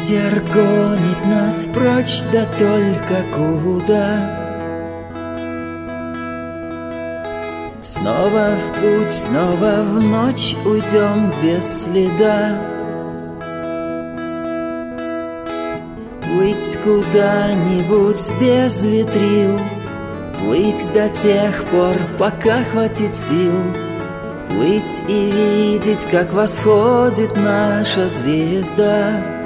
Ветер гонит нас прочь, да только куда? Снова в путь, снова в ночь уйдем без следа. Плыть куда-нибудь без ветрил, плыть до тех пор, пока хватит сил. Плыть и видеть, как восходит наша звезда.